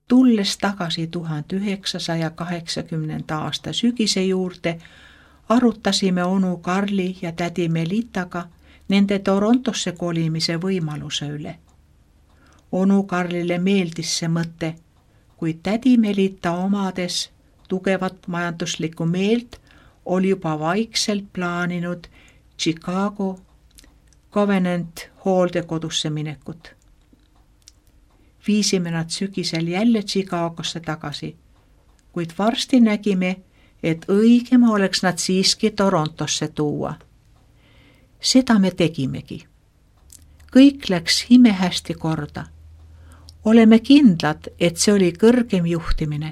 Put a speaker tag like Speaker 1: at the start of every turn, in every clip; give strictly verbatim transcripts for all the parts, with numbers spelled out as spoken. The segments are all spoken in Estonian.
Speaker 1: Tulles tagasi tuhatüheksasajakaheksakümnenda aasta sügise juurde, arutasime onu Karli ja tädi Melitaga nende Torontosse kolimise võimaluse üle. Onu Karlile meeldis see mõte, kuid tädi Melita omades tugevat majanduslikku meelt oli juba vaikselt plaaninud Chicago Covenant hooldekodusse minekut. Viisime nad sügisel jälle Chicagosse tagasi, kuid varsti nägime, et õigem oleks nad siiski Torontosse tuua. Seda me tegimegi. Kõik läks imehästi korda. Oleme kindlad, et see oli kõrgem juhtimine.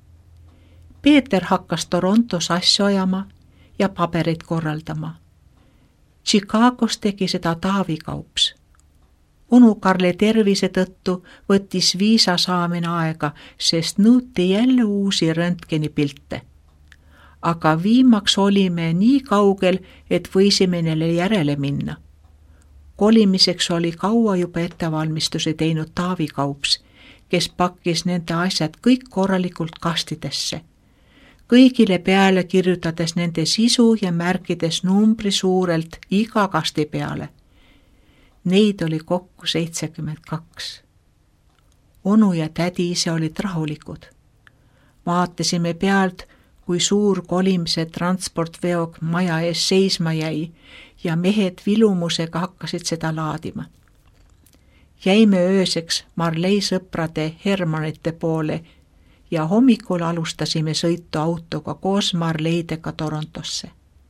Speaker 1: Peeter hakkas Torontos asju ajama ja paberid korraldama. Chicagos tegi seda Taavi Kaups. Onu Karli tervise tõttu võttis viisa saamine aega, sest nõuti jälle uusi röntgenipilte. Aga viimaks olime nii kaugel, et võisime neile järele minna. Kolimiseks oli kaua juba ettevalmistusi teinud Taavi Kaups, kes pakkis nende asjad kõik korralikult kastidesse. Kõigile peale kirjutades nende sisu ja märkides numbri suurelt iga kasti peale. Neid oli kokku seitsekümmend kaks. Onu ja tädi ise olid rahulikud. Vaatasime pealt, kui suur kolimise transportveok maja ees seisma jäi ja mehed vilumusega hakkasid seda laadima. Jäime ööseks Marley sõprade Hermanite poole ja hommikul alustasime sõitu autoga koos Marleydega Torontosse.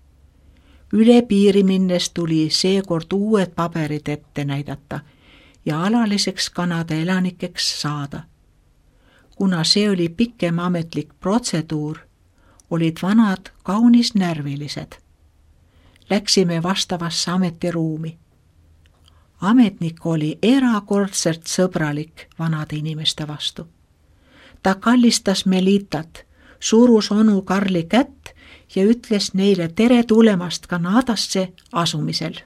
Speaker 1: Üle piiri minnes tuli seekord uued paberid ette näidata ja alaliseks Kanada elanikeks saada. Kuna see oli pikem ametlik protseduur, olid vanad kaunis närvilised. Läksime vastavasse ametiruumi. Ametnik oli erakordselt sõbralik vanade inimeste vastu. Ta kallistas Melitat, surus onu Karli kätt ja ütles neile tere tulemast Kanadasse asumisel.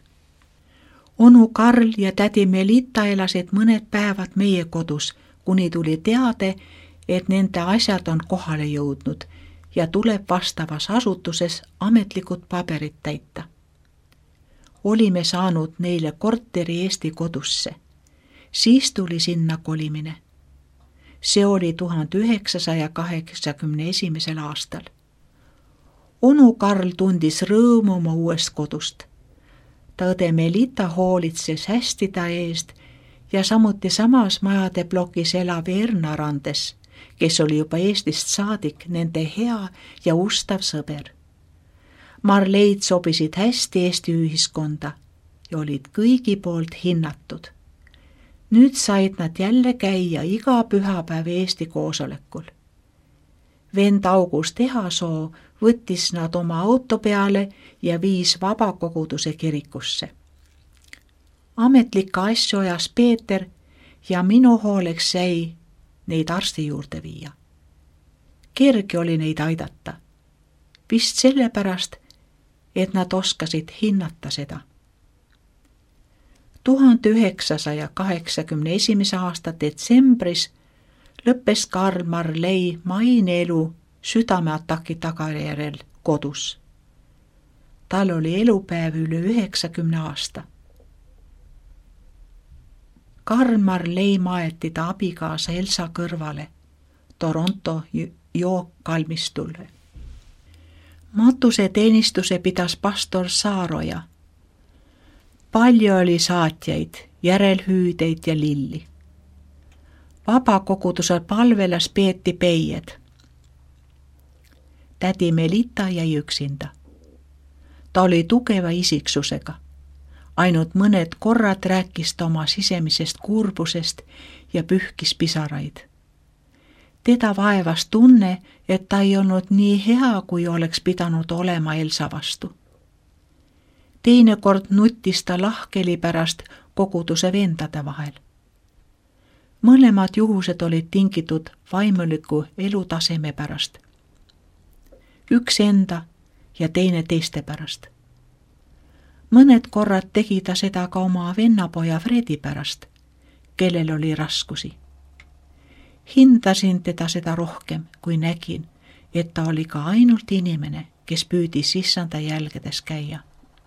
Speaker 1: Onu Karl ja tädi Melita elasid mõned päevad meie kodus, kuni tuli teade, et nende asjad on kohale jõudnud ja tuleb vastavas asutuses ametlikud paberid täita. Olime saanud neile korteri Eesti kodusse. Siis tuli sinna kolimine. See oli tuhatüheksasajakaheksakümne esimesel aastal. Onu Karl tundis rõõmu oma uuest kodust. Ta õde Melita hoolitses hästi ta eest ja samuti samas majade plokis elav Erna Randes, kes oli juba Eestist saadik nende hea ja ustav sõber. Marleid sobisid hästi Eesti ühiskonda ja olid kõigi poolt hinnatud. Nüüd said nad jälle käia iga pühapäev Eesti koosolekul. Vend August Ehasoo võttis nad oma auto peale ja viis vabakoguduse kirikusse. Ametlikke asju ajas Peeter ja minu hooleks jäi neid arsti juurde viia. Kerge oli neid aidata. Vist sellepärast, et nad oskasid hinnata seda. tuhatüheksasajakaheksakümne esimese aasta detsembris lõppes Karl Marley maine elu südameataki tagajärjel kodus. Tal oli elupäev üle üheksakümne aasta. Karl Marley maeti ta abikaasa Elsa kõrvale Toronto jookkalmistul. Matuse teenistuse pidas pastor Saaroja. Palju oli saatjaid, järelhüüdeid ja lilli. Vabakogudusel palvelas peeti peied. Tädi Melita jäi üksinda. Ta oli tugeva isiksusega. Ainult mõned korrad rääkis ta oma sisemisest kurbusest ja pühkis pisaraid. Teda vaevas tunne, et ta ei olnud nii hea, kui oleks pidanud olema Elsa vastu. Teinekord nuttis ta lahkeli pärast koguduse vendade vahel. Mõlemad juhused olid tingitud vaimuliku elutaseme pärast. Üks enda ja teine teiste pärast. Mõned korrad tegi ta seda ka oma vennapoja Fredi pärast, kellel oli raskusi. Hintasin teda seda rohkem, kui nägin, et ta oli ka ainult inimene, kes püüdis issanda jälgedes käia.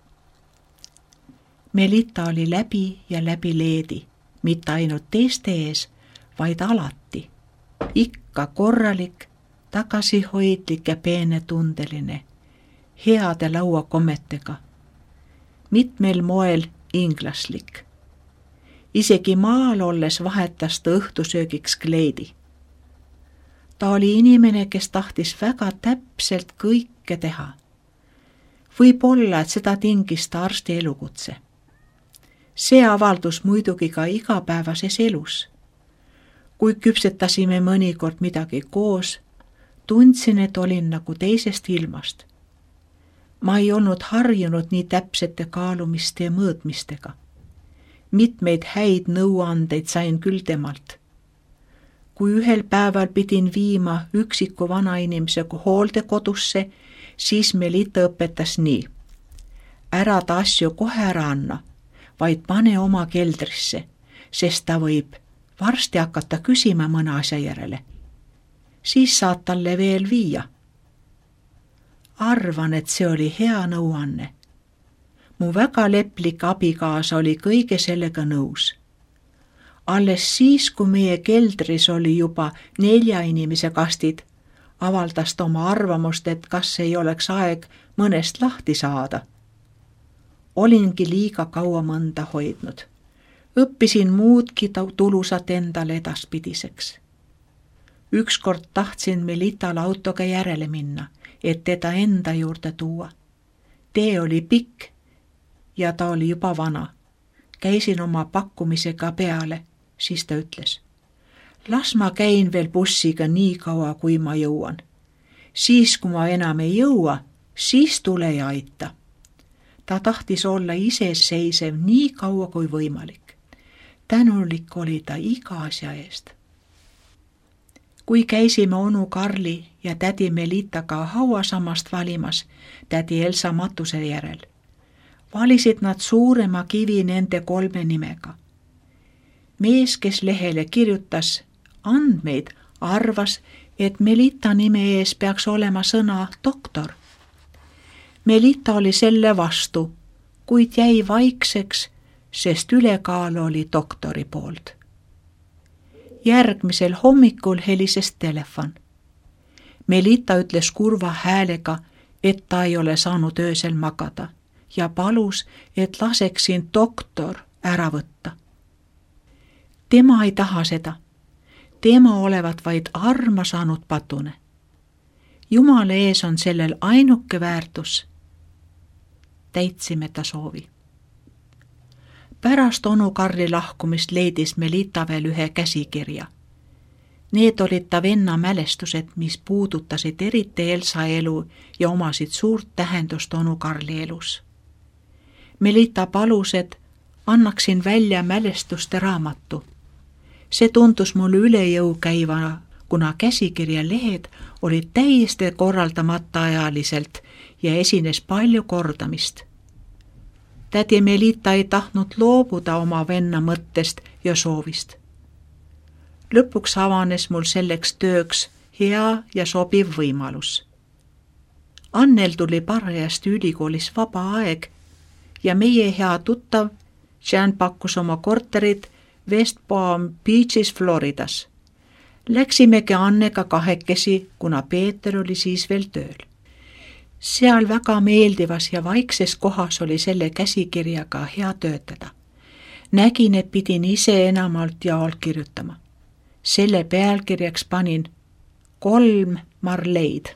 Speaker 1: Melita oli läbi ja läbi leedi, mitte ainult teiste ees, vaid alati. Ikka korralik, tagasihoidlik ja peenetundeline, heade lauakommetega. Mitmel moel inglaslik. Isegi maal olles vahetas ta õhtusöögiks kleidi. Ta oli inimene, kes tahtis väga täpselt kõike teha. Võib-olla, et seda tingis ta arsti elukutse. See avaldus muidugi ka igapäevases elus. Kui küpsetasime mõnikord midagi koos, tundsin, et olin nagu teisest ilmast. Ma ei olnud harjunud nii täpsete kaalumiste ja mõõtmistega. Mitmeid häid nõuandeid sain küll temalt. Kui ühel päeval pidin viima üksiku vanainimese hooldekodusse, siis Melita õpetas nii. Ära ta asju kohe ära anna, vaid pane oma keldrisse, sest ta võib varsti hakata küsima mõne asja järele. Siis saad talle veel viia. Arvan, et see oli hea nõuanne. Mu väga leplik abikaasa oli kõige sellega nõus. Alles siis, kui meie keldris oli juba nelja inimese kastid, avaldas ta oma arvamust, et kas ei oleks aeg mõnest lahti saada. Olingi liiga kaua mõnda hoidnud. Õppisin muudki tulusat endale edaspidiseks. Ükskord tahtsin Melital autoga järele minna, et teda enda juurde tuua. Tee oli pikk ja ta oli juba vana. Käisin oma pakkumisega peale, siis ta ütles. Las ma käin veel bussiga nii kaua, kui ma jõuan. Siis, kui ma enam ei jõua, siis tule ja aita. Ta tahtis olla iseseisev nii kaua kui võimalik. Tänulik oli ta iga asja eest. Kui käisime onu Karli ja tädi Melitaga hauasammast valimas tädi Elsa matuse järel, valisid nad suurema kivi nende kolme nimega. Mees, kes lehele kirjutas andmeid, arvas, et Melita nime ees peaks olema sõna doktor. Melita oli selle vastu, kuid jäi vaikseks, sest ülekaal oli doktori poolt. Järgmisel hommikul helises telefon. Melita ütles kurva häälega, et ta ei ole saanud öösel magada ja palus, et laseksin doktor ära võtta. Tema ei taha seda. Tema olevat vaid arma saanud patune. Jumala ees on sellel ainuke väärtus. Täitsime ta soovi. Pärast onu Karli lahkumist leidis Melita veel ühe käsikirja. Need olid ta venna mälestused, mis puudutasid eriti Elsa elu ja omasid suurt tähendust onu Karli elus. Melita palus, et annaksin välja mälestuste raamatu. See tundus mulle üle jõu käiva, kuna käsikirja lehed olid täiesti korraldamata ajaliselt ja esines palju kordamist. Tädi Melita ei tahtnud loobuda oma venna mõttest ja soovist. Lõpuks avanes mul selleks tööks hea ja sobiv võimalus. Annel tuli parajasti ülikoolis vaba aeg ja meie hea tuttav Jan pakkus oma korterit West Palm Beachis Floridas. Läksimegi Annega kahekesi, kuna Peeter oli siis veel tööl. Seal väga meeldivas ja vaikses kohas oli selle käsikirjaga hea töötada. Nägin, et pidin ise enamalt jaolt kirjutama. Selle pealkirjaks panin kolm Marleid.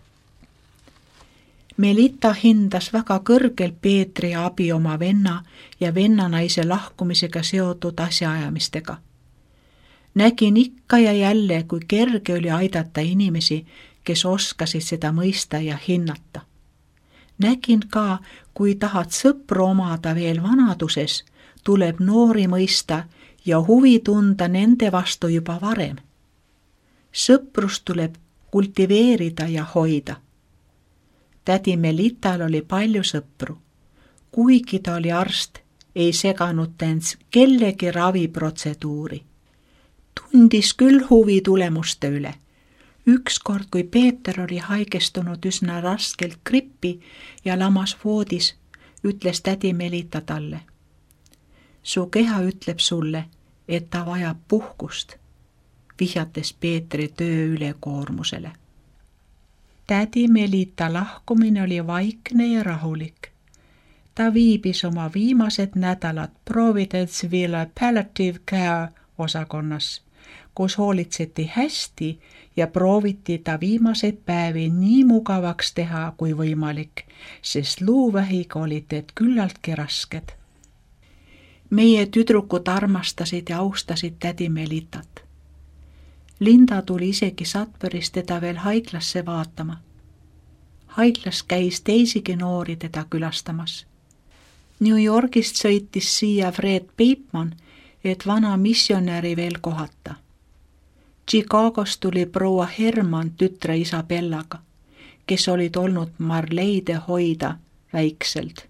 Speaker 1: Melita hindas väga kõrgelt Peetri abi oma venna ja vennanaise lahkumisega seotud asjaajamistega. Nägin ikka ja jälle, kui kerge oli aidata inimesi, kes oskasid seda mõista ja hinnata. Nägin ka, kui tahad sõpru omada veel vanaduses, tuleb noori mõista ja huvi tunda nende vastu juba varem. Sõprust tuleb kultiveerida ja hoida. Tädi Melital oli palju sõpru. Kuigi ta oli arst, ei seganud ta end kellegi raviprotseduuri. tundis küll huvi tulemuste üle. Ükskord, kui Peeter oli haigestunud üsna raskelt grippi ja lamas voodis, ütles tädi Melita talle: su keha ütleb sulle, et ta vajab puhkust, vihjates Peetri töö ülekoormusele. Tädi Melita lahkumine oli vaikne ja rahulik. Ta viibis oma viimased nädalad Providenceville Palliative Care osakonnas, kus hoolitseti hästi ja prooviti ta viimaseid päevi nii mugavaks teha kui võimalik, sest luuvähiga olid need küllaltki rasked. Meie tüdrukud armastasid ja austasid tädi Melitat. Linda tuli isegi Sudburyst teda veel haiglasse vaatama. Haiglas käis teisigi noori teda külastamas. New Yorgist sõitis siia Fred Peipman, et vana missionäri veel kohata. Chicagost tuli proua Herman tütre Isabellaga, kes olid olnud Marleide hoida väikselt.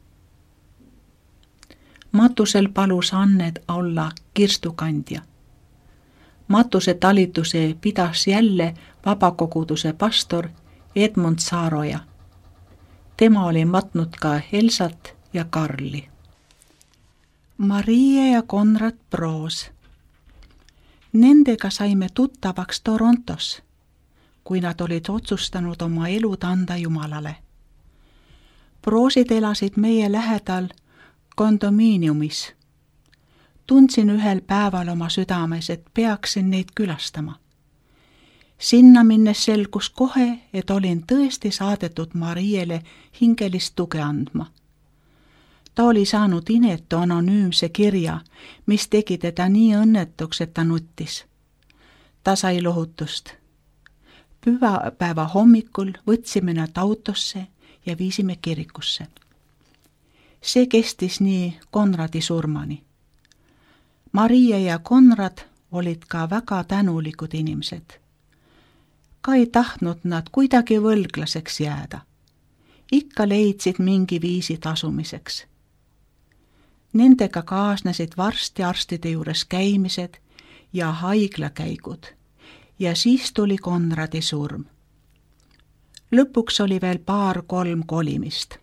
Speaker 1: Matusel palus Anned olla kirstukandja. Matuse talituse pidas jälle vabakoguduse pastor Edmund Saaroja. Tema oli matnud ka Elsat ja Karli. Marie ja Konrad Proos. Nendega saime tuttavaks Torontos, kui nad olid otsustanud oma elud anda Jumalale. Proosid elasid meie lähedal kondomiiniumis. Tundsin ühel päeval oma südames, et peaksin neid külastama. Sinna minnes selgus kohe, et olin tõesti saadetud Mariele hingelist tuge andma. Ta oli saanud inetu anonüümse kirja, mis tegi teda nii õnnetuks, et ta nuttis. Ta sai lohutust. Pühapäeva hommikul võtsime nad autosse ja viisime kirikusse. See kestis nii Konradi surmani. Marie ja Konrad olid ka väga tänulikud inimesed. Ka ei tahtnud nad kuidagi võlglaseks jääda. Ikka leidsid mingi viisi tasumiseks. Nendega kaasnesid varsti arstide juures käimised ja haiglakäigud ja siis tuli Konradi surm. Lõpuks oli veel paar-kolm kolimist.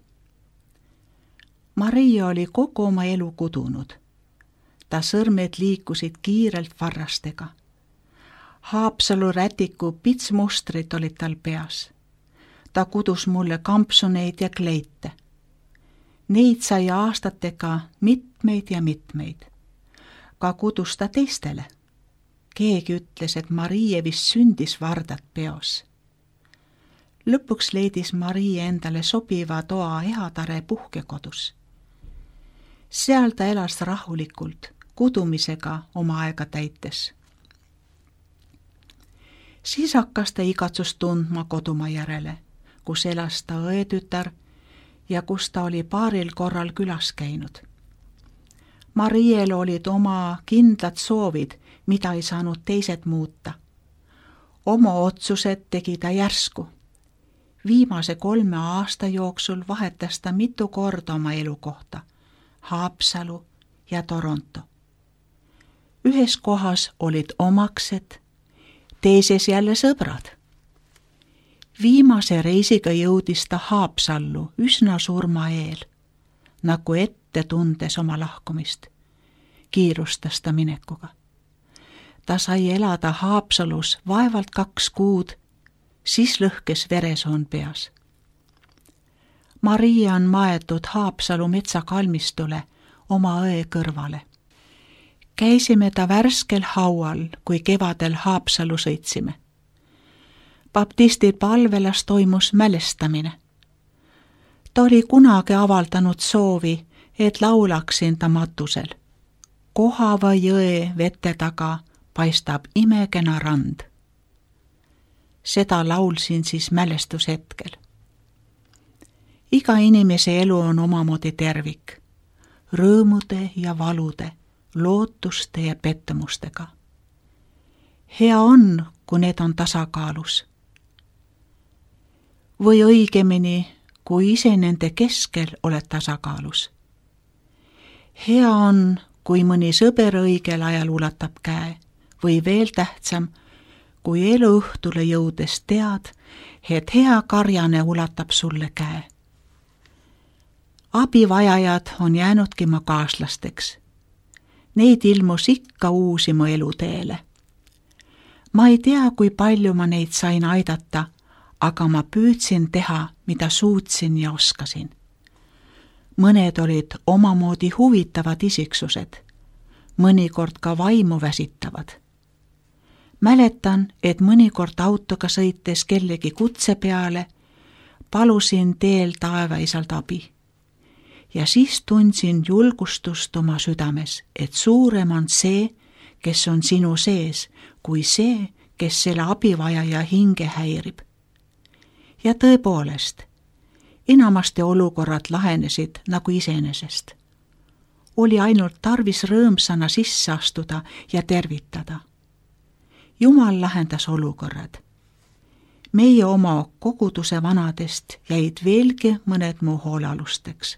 Speaker 1: Maria oli kogu oma elu kudunud. Ta sõrmed liikusid kiirelt varrastega. Haapsalu rätiku pitsmustrid olid tal peas. Ta kudus mulle kampsuneid ja kleite. Neid sai aastatega mitmeid ja mitmeid. Ka kudus ta teistele. Keegi ütles, et Marie vist sündis vardad peos. Lõpuks leidis Marie endale sobiva toa Ehatare puhkekodus. Seal ta elas rahulikult, kudumisega oma aega täites. Siis hakkas ta igatsust tundma kodumaa järele, kus elas ta õetütar ja kus ta oli paaril korral külas käinud. Mariel olid oma kindlad soovid, mida ei saanud teised muuta. Oma otsused tegi ta järsku. Viimase kolme aasta jooksul vahetas ta mitu korda oma elukohta, Haapsalu ja Toronto. Ühes kohas olid omaksed, teises jälle sõbrad. Viimase reisiga jõudis ta Haapsallu üsna surma eel, nagu ette tundes oma lahkumist. Kiirustas ta minekuga. Ta sai elada Haapsalus vaevalt kaks kuud, siis lõhkes veresoon peas. Maria on maetud Haapsalu metsakalmistule oma õe kõrvale. Käisime ta värskel haual, kui kevadel Haapsalu sõitsime. Baptisti palvelas toimus mälestamine. Ta oli kunagi avaldanud soovi, et laulaksin ta matusel. Kohava jõe vete taga paistab imekena rand. Seda laulsin siis mälestushetkel. Iga inimese elu on omamoodi tervik, rõõmude ja valude, lootuste ja pettumustega. Hea on, kui need on tasakaalus. Või õigemini, kui ise nende keskel oled tasakaalus. Hea on, kui mõni sõber õigel ajal ulatab käe, või veel tähtsam, kui eluõhtule jõudes tead, et hea karjane ulatab sulle käe. Abivajajad on jäänudki ma kaaslasteks. Neid ilmus ikka uusi mu eluteele. Ma ei tea, kui palju ma neid sain aidata, aga ma püüdsin teha, mida suutsin ja oskasin. Mõned olid omamoodi huvitavad isiksused, mõnikord ka vaimu väsitavad. Mäletan, et mõnikord autoga sõites kellegi kutse peale, palusin teel taevaisalt abi. Ja siis tundsin julgustust oma südames, et suurem on see, kes on sinu sees, kui see, kes selle abivajaja hinge häirib. Ja tõepoolest, enamasti olukorrad lahenesid nagu iseenesest. Oli ainult tarvis rõõmsana sisse astuda ja tervitada. Jumal lahendas olukorrad. Meie oma koguduse vanadest jäid veelgi mõned mu hoolealusteks.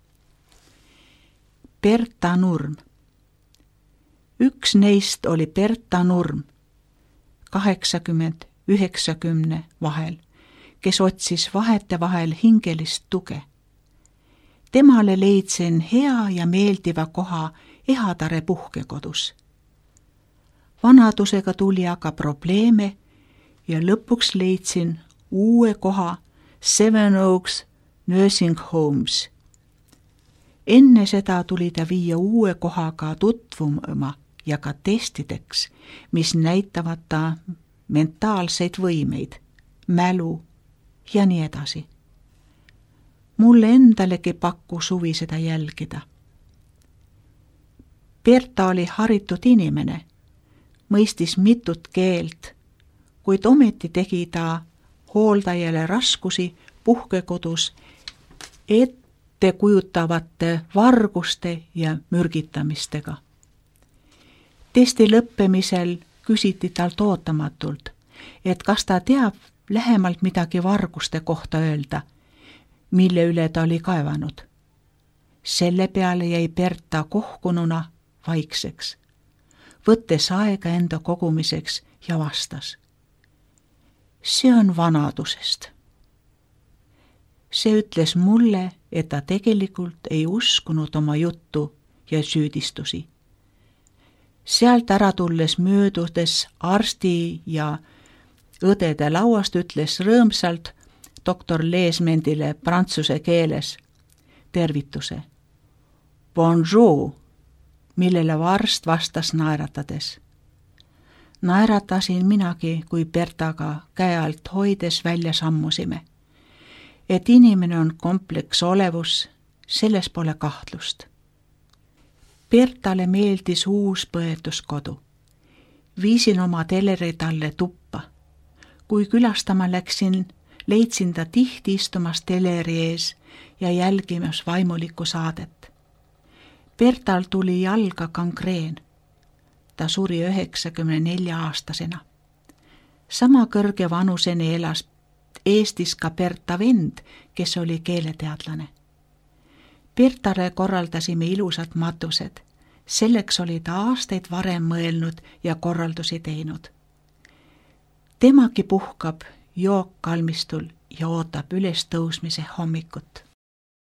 Speaker 1: Berta Nurm. Üks neist oli Berta Nurm, kaheksakümmend üheksakümne vahel, kes otsis vahetevahel hingelist tuge. Temale leidsin hea ja meeldiva koha Ehadare puhkekodus. Vanadusega tuli aga probleeme ja lõpuks leidsin uue koha Seven Oaks Nursing Homes. Enne seda tuli ta viia uue kohaga tutvuma ja ka testideks, mis näitavad ta mentaalseid võimeid, mälu ja nii edasi. Mulle endalegi pakku suvi seda jälgida. Berta oli haritud inimene, mõistis mitut keelt, kuid ometi tegi ta hooldajale raskusi puhkekodus ette kujutavate varguste ja mürgitamistega. Testi lõppemisel küsiti talt ootamatult, et kas ta teab lähemalt midagi varguste kohta öelda, mille üle ta oli kaevanud. Selle peale jäi Berta kohkununa vaikseks, võttes aega enda kogumiseks ja vastas. See on vanadusest. See ütles mulle, et ta tegelikult ei uskunud oma juttu ja süüdistusi. Sealt ära tulles möödudes arsti ja õdede lauast ütles rõõmsalt doktor Leesmendile prantsuse keeles tervituse. Bonjour, millele varst vastas naeratades. Naeratasin minagi, kui Bertaga käe alt hoides välja sammusime. Et inimene on kompleks olevus, selles pole kahtlust. Bertale meeldis uus põetuskodu. Viisin oma teleri talle tuppa. Kui külastama läksin, leidsin ta tihti istumas teleri ees ja jälgimas vaimulikku saadet. Bertal tuli jalga gangreen. Ta suri üheksakümne nelja aastasena. Sama kõrge vanuseni elas Eestis ka Berta vend, kes oli keeleteadlane. Bertale korraldasime ilusad matused. Selleks oli ta aastaid varem mõelnud ja korraldusi teinud. Temagi puhkab jookkalmistul ja ootab üles tõusmise hommikut.